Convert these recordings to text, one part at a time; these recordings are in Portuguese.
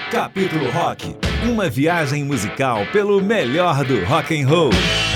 Capítulo Rock, uma viagem musical pelo melhor do rock and roll.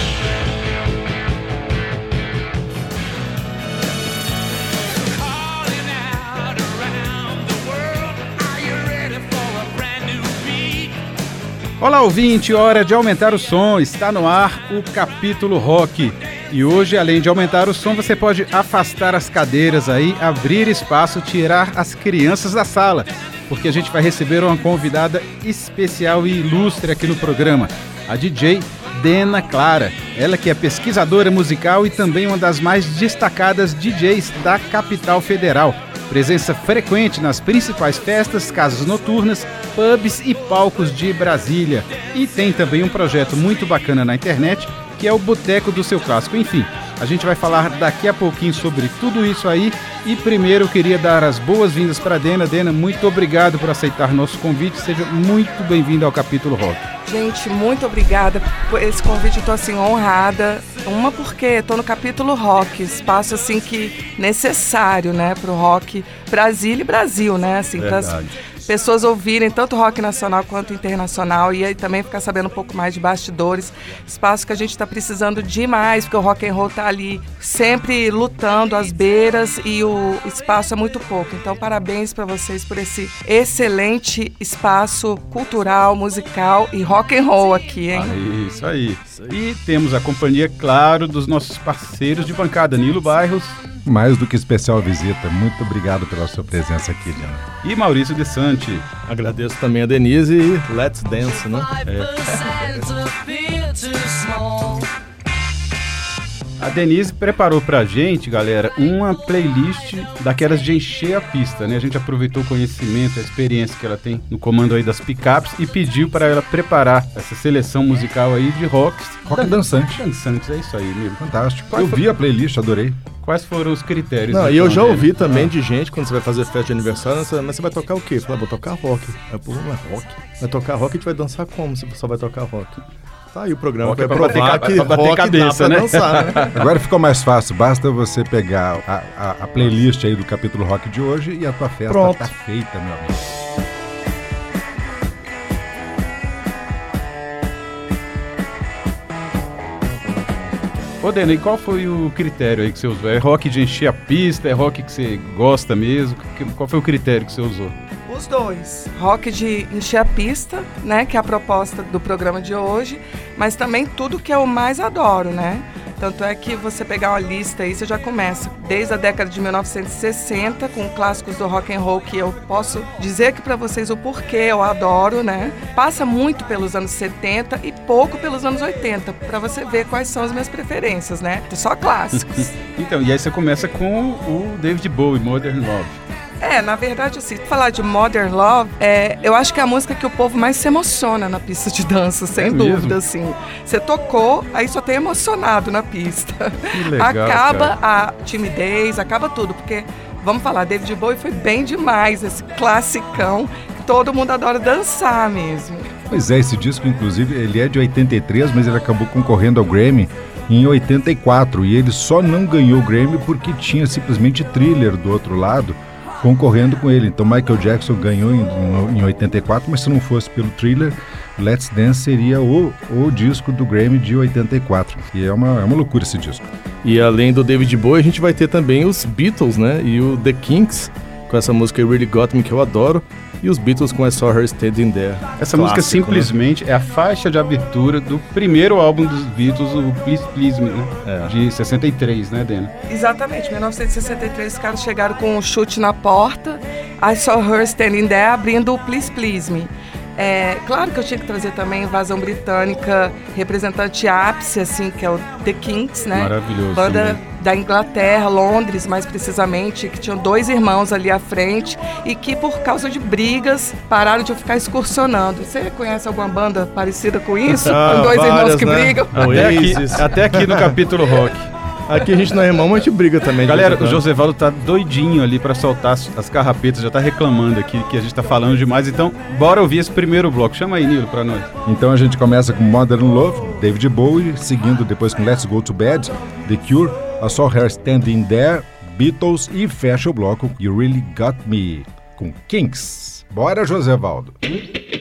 Olá, ouvinte, hora de aumentar o som, está no ar o Capítulo Rock. E hoje, além de aumentar o som, você pode afastar as cadeiras aí, abrir espaço, tirar as crianças da sala, porque a gente vai receber uma convidada especial e ilustre aqui no programa, a DJ Dena Clara. Ela que é pesquisadora musical e também uma das mais destacadas DJs da capital federal. Presença frequente nas principais festas, casas noturnas, pubs e palcos de Brasília. E tem também um projeto muito bacana na internet, que é o Boteco do Seu Clássico. Enfim, a gente vai falar daqui a pouquinho sobre tudo isso aí. E primeiro eu queria dar as boas-vindas para a Dena. Dena, muito obrigado por aceitar nosso convite. Seja muito bem-vindo ao Capítulo Rock. Gente, muito obrigada por esse convite. Estou assim honrada. Uma porque estou no Capítulo Rock, espaço assim que necessário, né, para o rock Brasília e Brasil, né, assim, para as pessoas ouvirem tanto rock nacional quanto internacional e aí também ficar sabendo um pouco mais de bastidores, espaço que a gente está precisando demais, porque o rock and roll está ali sempre lutando às beiras e o espaço é muito pouco. Então, parabéns para vocês por esse excelente espaço cultural, musical e rock and roll aqui, hein? Isso aí. E temos a companhia, claro, dos nossos parceiros de bancada, Nilo Bairros. Mais do que especial visita. Muito obrigado pela sua presença aqui, Diana. E Maurício De Santi. Agradeço também a Denise e Let's Dance, né? A Denise preparou pra gente, galera, uma playlist daquelas de encher a pista, né? A gente aproveitou o conhecimento, a experiência que ela tem no comando aí das picapes e pediu para ela preparar essa seleção musical aí de rocks. Rock dançante. Dançantes, é isso aí, amigo. Fantástico. Eu vi a playlist, adorei. Quais foram os critérios? Não, e eu já ouvi também de gente, quando você vai fazer festa de aniversário, mas você vai tocar o quê? Eu falei, vou tocar rock. Eu falei, não é rock? Vai tocar rock e a gente vai dançar como se só vai tocar rock? Tá aí o programa, que é pra provar que rock cabeça, dá pra dançar, né? Agora ficou mais fácil, basta você pegar a playlist aí do Capítulo Rock de hoje e a tua festa Pronto. Tá feita, meu amigo. Ô, Dena, e qual foi o critério aí que você usou? É rock de encher a pista? É rock que você gosta mesmo? Qual foi o critério que você usou? Os dois. Rock de encher a pista, né, que é a proposta do programa de hoje, mas também tudo que eu mais adoro, né? Tanto é que você pegar uma lista aí, você já começa desde a década de 1960, com clássicos do rock and roll que eu posso dizer aqui pra vocês o porquê eu adoro, né? Passa muito pelos anos 70 e pouco pelos anos 80, pra você ver quais são as minhas preferências, né? Só clássicos. Então, e aí você começa com o David Bowie, Modern Love. Na verdade, assim, falar de Modern Love, eu acho que é a música que o povo mais se emociona na pista de dança, sem dúvida, assim. Você tocou, aí só tem emocionado na pista. Que legal, acaba cara. a timidez, acaba tudo, porque, vamos falar, David Bowie foi bem demais, esse classicão, que todo mundo adora dançar mesmo. Pois é, esse disco, inclusive, ele é de 83, mas ele acabou concorrendo ao Grammy em 84, e ele só não ganhou o Grammy porque tinha simplesmente Thriller do outro lado, concorrendo com ele. Então Michael Jackson ganhou em 84, mas se não fosse pelo Thriller, Let's Dance seria o disco do Grammy de 84. E é uma loucura esse disco. E além do David Bowie, a gente vai ter também os Beatles, né? E o The Kinks, com essa música Really Got Me, que eu adoro. E os Beatles com I Saw Her Standing There. Essa música simplesmente, né, é a faixa de abertura do primeiro álbum dos Beatles, o Please Please Me, né? De 63, né, Dena? Exatamente, em 1963 os caras chegaram com um chute na porta, I Saw Her Standing There, abrindo o Please Please Me. Claro que eu tinha que trazer também Invasão Britânica, representante ápice, assim, que é o The Kinks, né? Maravilhoso. Banda também. Da Inglaterra, Londres, mais precisamente, que tinham dois irmãos ali à frente e que, por causa de brigas, pararam de ficar excursionando. Você conhece alguma banda parecida com isso? Com dois várias, irmãos que né? brigam? Até aqui no Capítulo Rock. Aqui a gente não é irmão, mas a gente briga também. Galera, o Josevaldo tá doidinho ali pra soltar as carrapetas, já tá reclamando aqui que a gente tá falando demais, então bora ouvir esse primeiro bloco. Chama aí, Nilo, pra nós. Então a gente começa com Modern Love, David Bowie, seguindo depois com Let's Go to Bed, The Cure, I Saw Her Standing There, Beatles e fecha o bloco You Really Got Me, com Kinks. Bora, Josevaldo.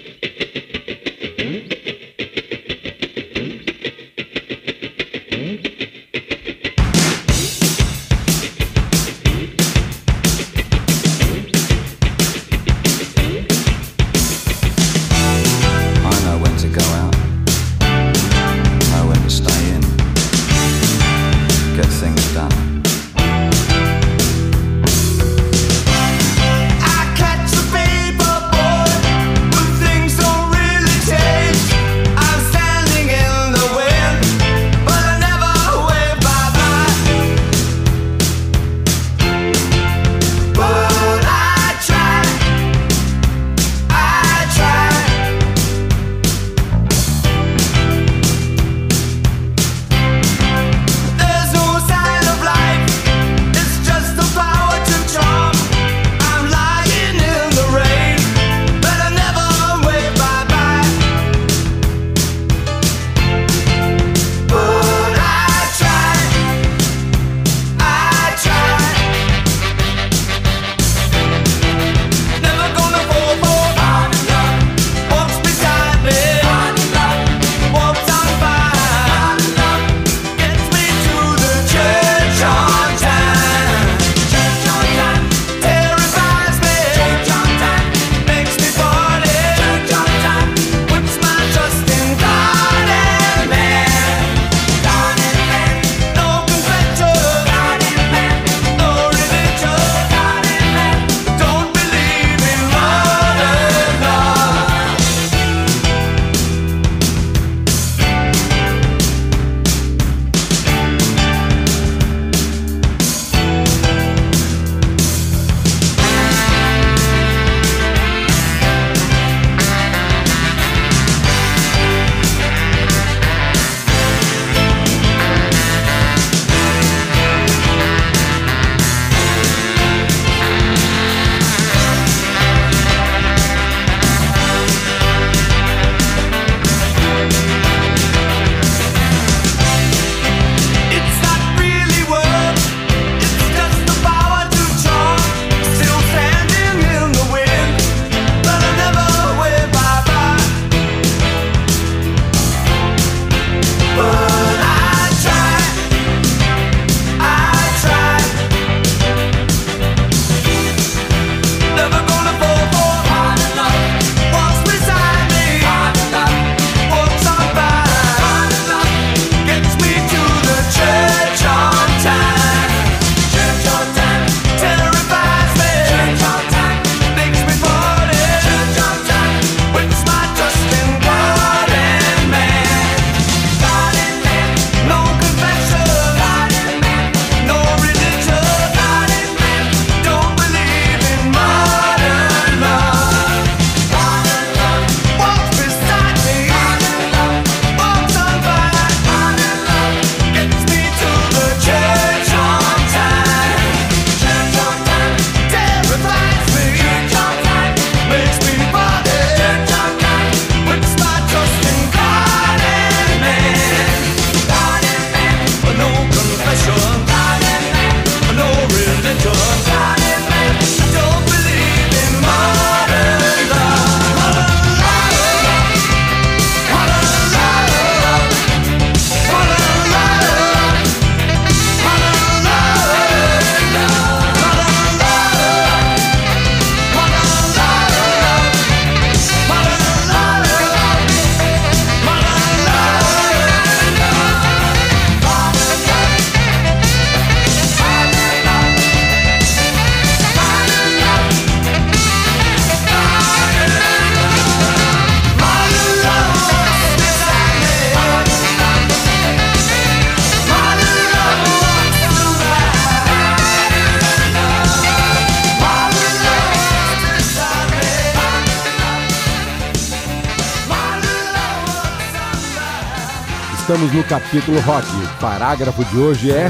estamos no capítulo rock. O parágrafo de hoje é...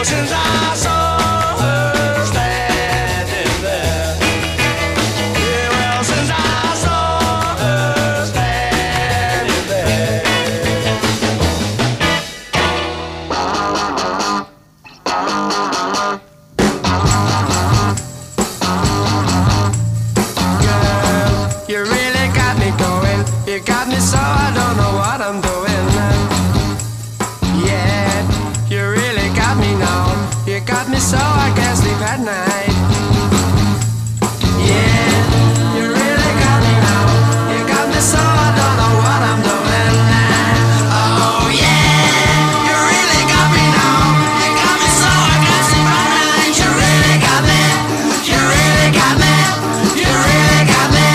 since I saw her standing there. Yeah, well, since I saw her standing there. Girl, you really got me going. You got me so I don't know what I'm doing. Yeah, you really got me now. You got me so I can't sleep at night. Yeah, you really got me now. You got me so I don't know what I'm doing. Oh yeah, you really got me now. You got me so I can't sleep at night. You really got me. You really got me. You really got me.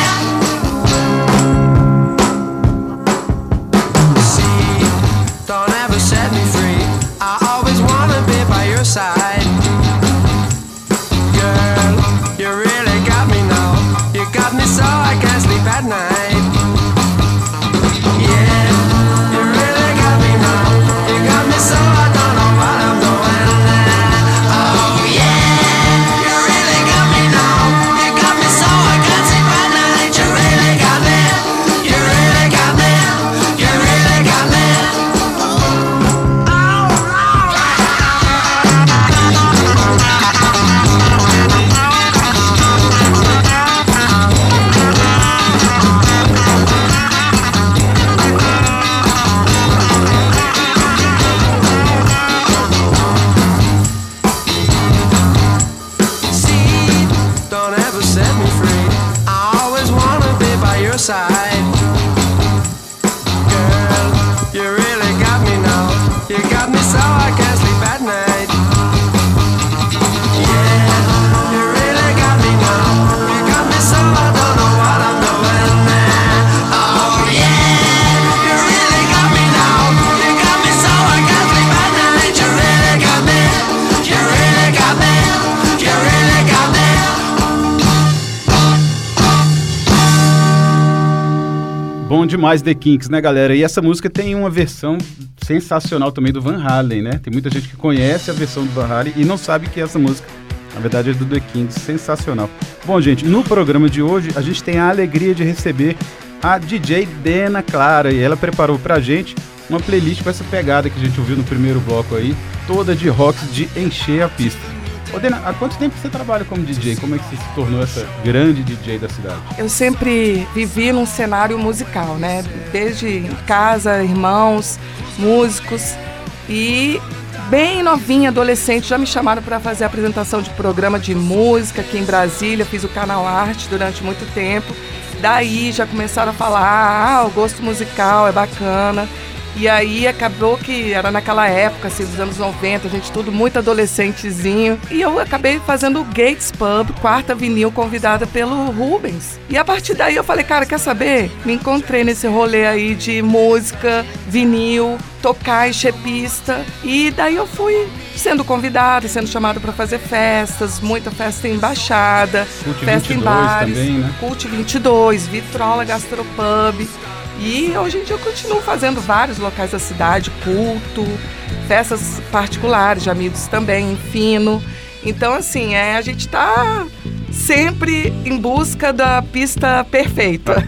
See, don't ever set me free. I always wanna be by your side. Girl, you really got me now. You got me so I can't sleep at night. Yeah, you really got me now. You got me so I don't know what I'm doing. Oh yeah, you really got me now. You got me so I can't sleep at night. You really got me. You really got me. You really got me. See, don't ever set me free. I always wanna be by your side. Girl, you really got me now. You got me so I can't sleep at night. Yeah, you really got me now. You got me so I don't know what I'm doing. Oh yeah, you really got me now. You got me so I can't sleep at night. You really got me. You really got me. You really got me. Bom demais The Kinks, né, galera? E essa música tem uma versão sensacional também do Van Halen, né? Tem muita gente que conhece a versão do Van Halen e não sabe que essa música, na verdade, é do The Kinks. Sensacional. Bom, gente, no programa de hoje, a gente tem a alegria de receber a DJ Dena Clara. E ela preparou pra gente uma playlist com essa pegada que a gente ouviu no primeiro bloco aí, toda de rocks de encher a pista. Ô, Dena, há quanto tempo você trabalha como DJ? Como é que você se tornou essa grande DJ da cidade? Eu sempre vivi num cenário musical, né? Desde em casa, irmãos, músicos. E bem novinha, adolescente, já me chamaram para fazer a apresentação de programa de música aqui em Brasília. Fiz o Canal Arte durante muito tempo. Daí já começaram a falar, o gosto musical é bacana. E aí acabou que era naquela época, assim, dos anos 90, a gente tudo muito adolescentezinho. E eu acabei fazendo o Gates Pub, quarta vinil, convidada pelo Rubens. E a partir daí eu falei, cara, quer saber? Me encontrei nesse rolê aí de música, vinil, tocar, encher pista. E daí eu fui sendo convidada, sendo chamada para fazer festas, muita festa em Embaixada, Cult festa 22 em bares, também, né? Cult 22, Vitrola Gastropub. E hoje em dia eu continuo fazendo vários locais da cidade, culto, festas particulares de amigos também, fino. Então, assim, a gente tá sempre em busca da pista perfeita.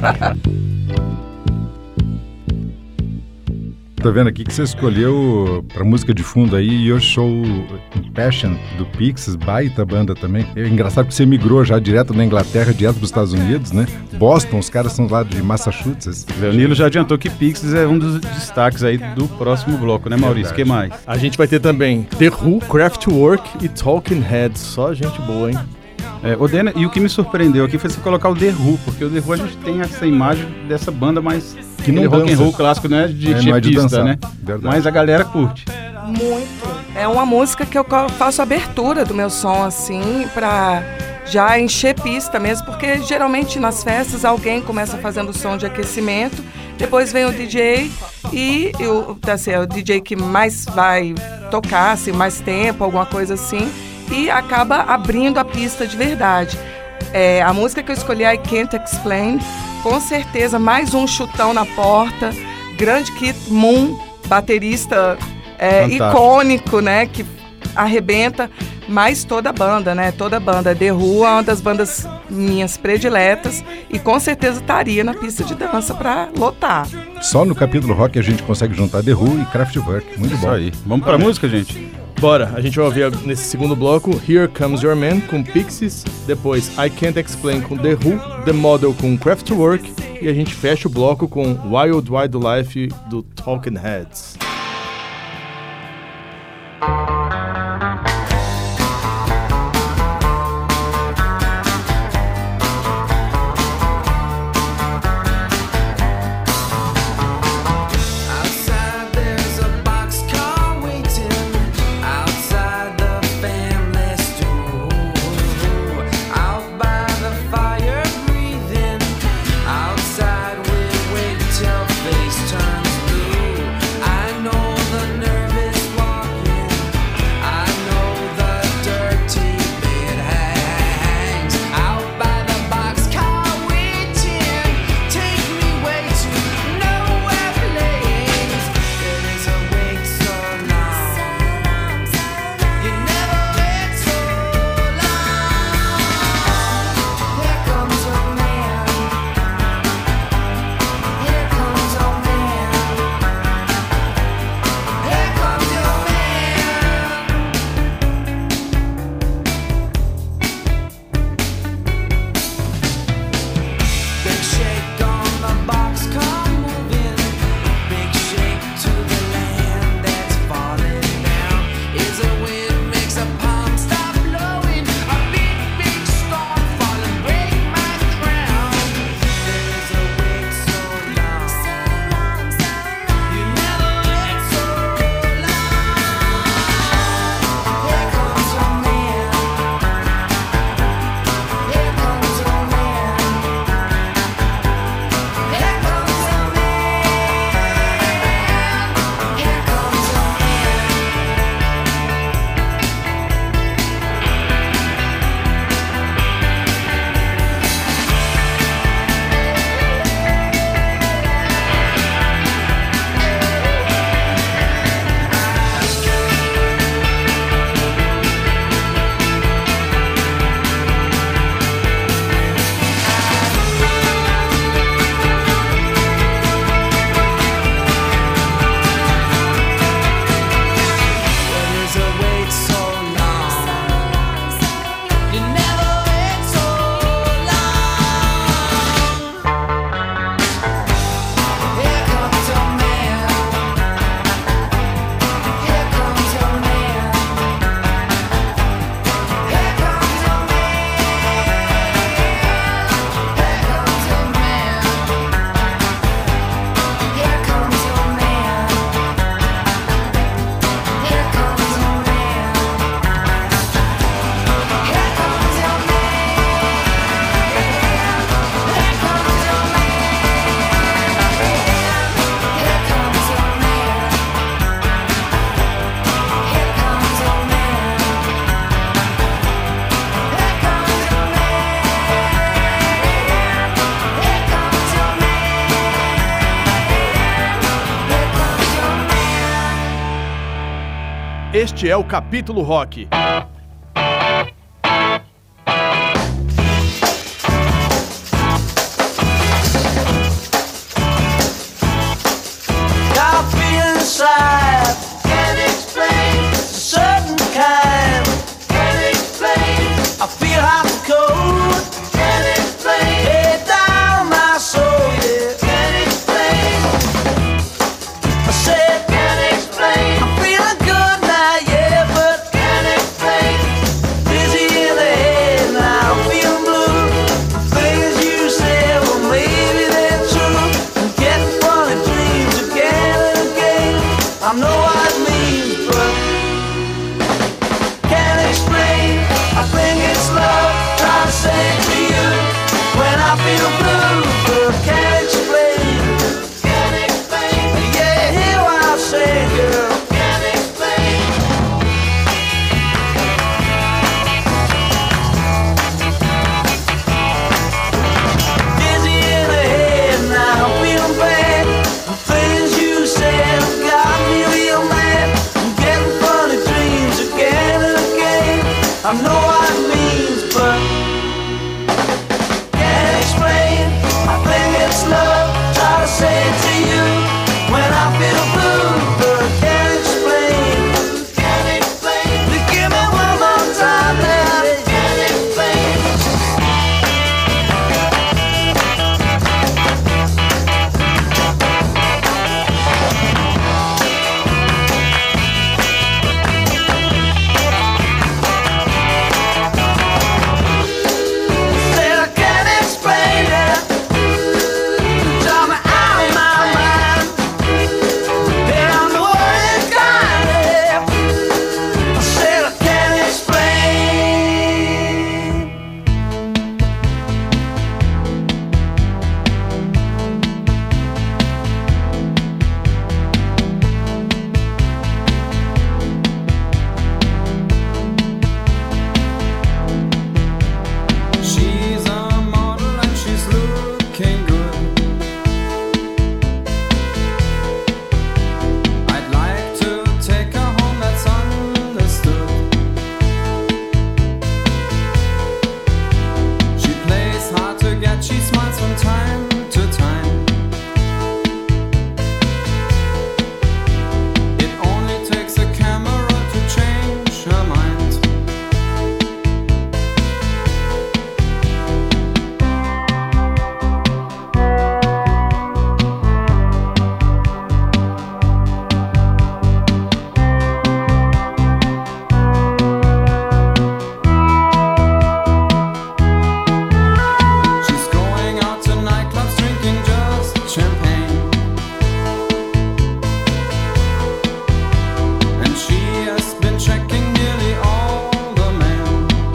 Tô vendo aqui que você escolheu pra música de fundo aí Your Soul Passion do Pixies, baita banda também. É engraçado que você migrou já direto da Inglaterra, direto dos Estados Unidos, né? Boston, os caras são lá de Massachusetts. Leonilo já adiantou que Pixies é um dos destaques aí do próximo bloco, né, Maurício? O que mais? A gente vai ter também The Who, Kraftwerk e Talking Heads. Só gente boa, hein? Dena, e o que me surpreendeu aqui foi você colocar o The Who, porque o The Who a gente tem essa imagem dessa banda mais que não rock and roll clássico, né, de pista, né? Verdade. Mas a galera curte. Muito. É uma música que eu faço abertura do meu som, assim, pra já encher pista mesmo, porque geralmente nas festas alguém começa fazendo som de aquecimento, depois vem o DJ e assim, é o DJ que mais vai tocar, assim, mais tempo, alguma coisa assim, e acaba abrindo a pista de verdade. A música que eu escolhi, I Can't Explain, com certeza mais um chutão na porta. Grande Keith Moon, baterista icônico, né, que arrebenta, mas toda a banda, né? Toda a banda. The Who é uma das bandas minhas prediletas e com certeza estaria na pista de dança para lotar. Só no capítulo rock a gente consegue juntar The Who e Kraftwerk. Muito bom. Isso aí. Vamos pra música, gente? Bora, a gente vai ouvir nesse segundo bloco Here Comes Your Man com Pixies, depois I Can't Explain com The Who, The Model com Kraftwerk e a gente fecha o bloco com Wild Wild Life do Talking Heads. Este é o Capítulo Rock. Can't explain. I know what it means, but can't explain. I think it's love. Try to say it to you when I feel blue, but can't explain. Can't explain. You give me one more time now. Can't explain. Said I can't explain it. Tell me out of my mind. And I'm the worried kind. I said I can't explain. She's a model and she's looking good. I'd like to take her home, that's understood. She plays hard to get, she smiles from time to time. It only takes a camera to change her mind. She's going out to nightclubs drinking just champagne. And she has been checking nearly all the men.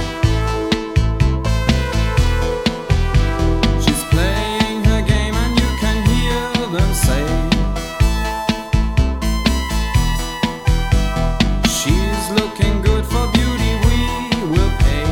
She's playing her game and you can hear them say she's looking good for beauty, we will pay.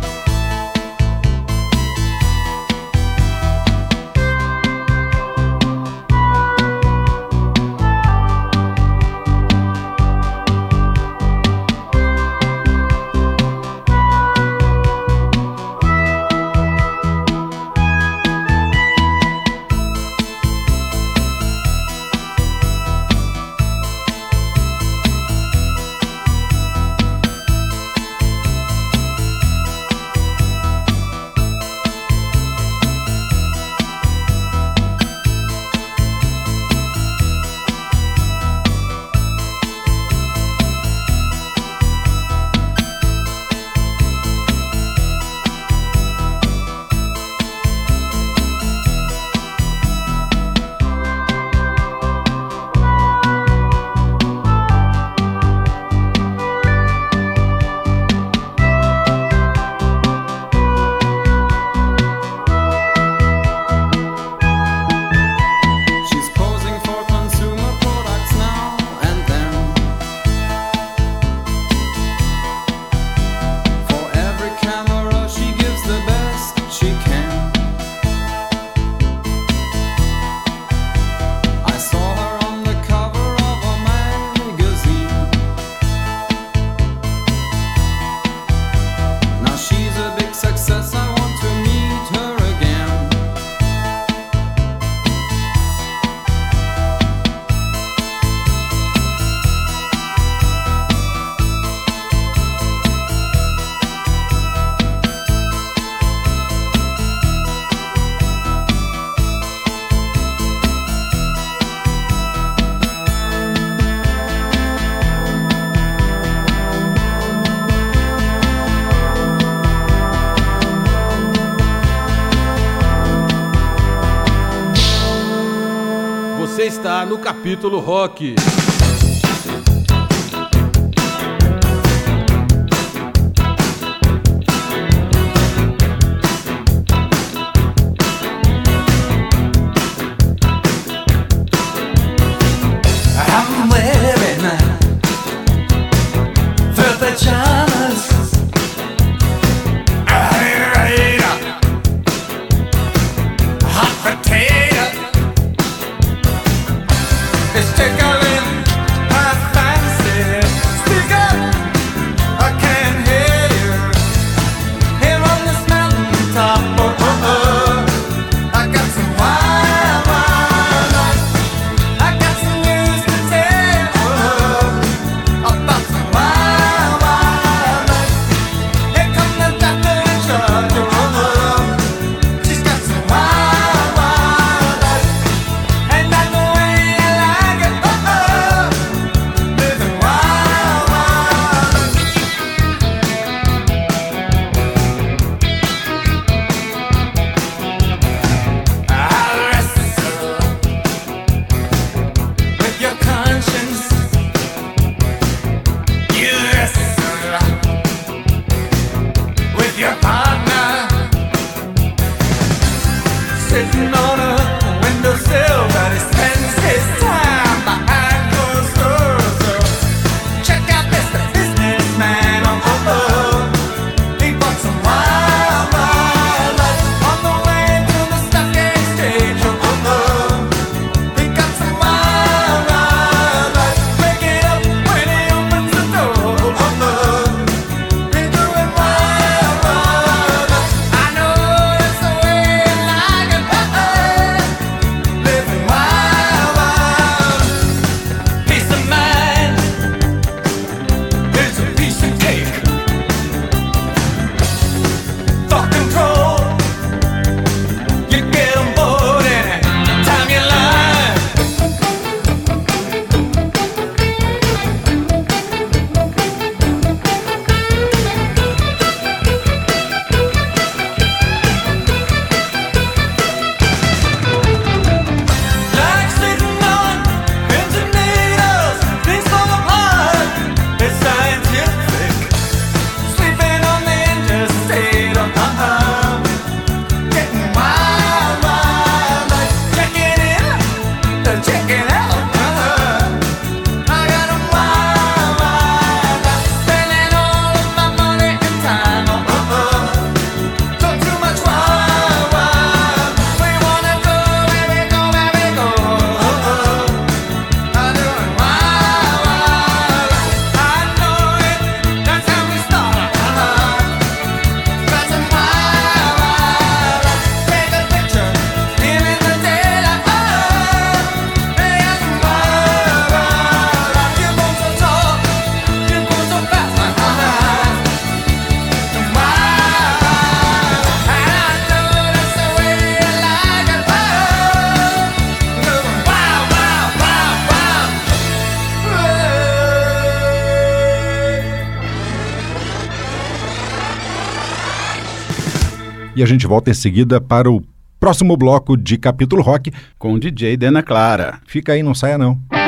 She's posing for consumer products now and then. For every camera she gives the best she can. I saw her on the cover of a magazine. Now she's a big success, I want to meet her again. Você está no capítulo rock. I'm wearing my fur pajamas. Hot potato. It's tickling my fancy. Speak up, I can't hear you. e a gente volta em seguida para o próximo bloco de Capítulo Rock com o DJ Dena Clara. Fica aí, não saia não.